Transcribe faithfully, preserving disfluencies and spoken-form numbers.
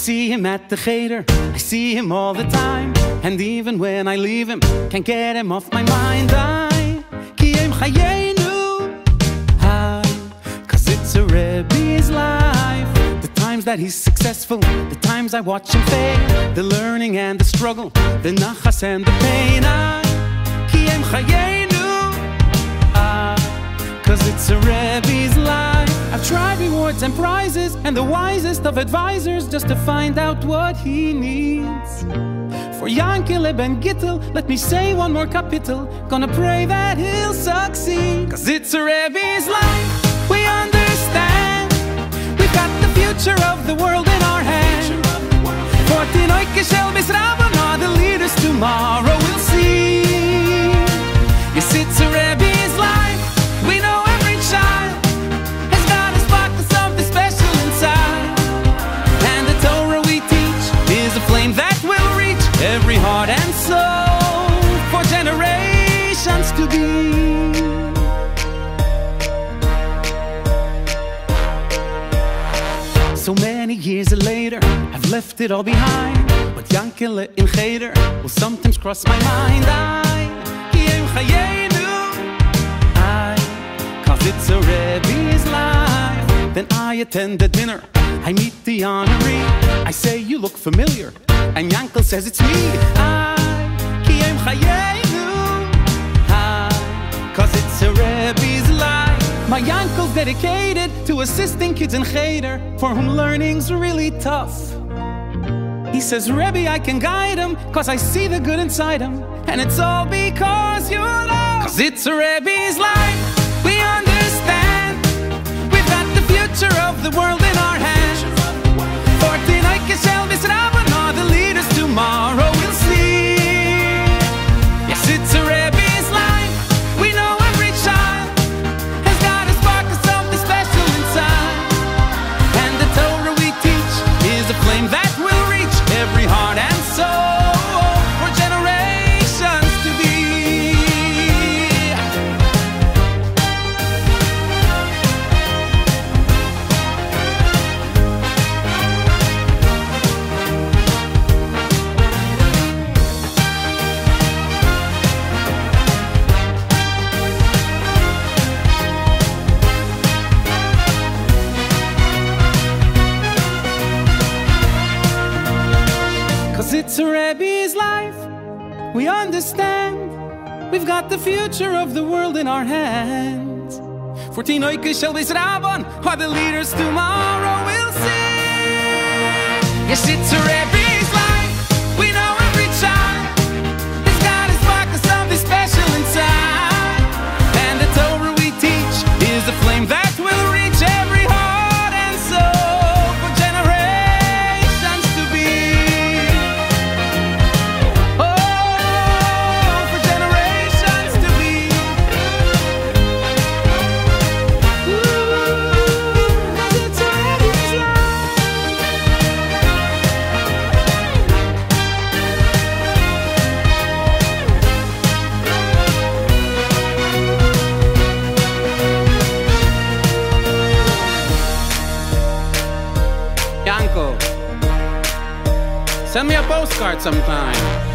see him at the cheder, I see him all the time, and even when I leave him, can't get him off my mind. I, ki em chayenu, I, cause it's a Rebbe's life. The times that he's successful, the times I watch him fail, the learning and the struggle, the nachas and the pain. I, ki em chayenu, I, cause it's a Rebbe's life. I've tried rewards and prizes and the wisest of advisors just to find out what he needs. For Yankele Ben Gittel, let me say one more kapitel, gonna pray that he'll succeed. Cause it's a Rebbe's life, we understand. We've got the future of the world in our hands. For Tinoike Shel Bisraban are the leaders tomorrow, we'll see. Yes, it's a Rebbe's life, we know every child has got a spark of something special inside. And the Torah we teach is a flame that will reach every heart and soul for generations to be. So many years later, I've left it all behind, but Yankele in Cheder will sometimes cross my mind. I, ki em chayenu, I, cause it's a Rebbe's life. Then I attend a dinner, I meet the honoree, I say you look familiar, and Yankel says it's me. I, ki em chayenu, I, cause it's a Rebbe's life. My Yankel's dedicated to assisting kids in Cheder for whom learning's really tough. He says, Rebbe, I can guide him cause I see the good inside him, and it's all because you love. Cause it's a Rebbe's life, we understand. We've got the future of the world in our hands. For Tinoike Shel Bisraban are the leaders tomorrow, we'll see. Yes, it's a Rebbe's life, we know every child has got a spark of something special inside. And the Torah we teach is a flame that will reach every heart and soul for generations to be. Cause it's a Rebbe's life, we understand. We've got the future of the world in our hands. For Tinoike Shel Bisraban are the leaders tomorrow, we'll see. Yes, it's a Rebbe's life, we know every child has got a spark of something special inside. And the Torah we teach is a flame that will reach every heart and soul for generations to be. Yanko, send me a postcard sometime.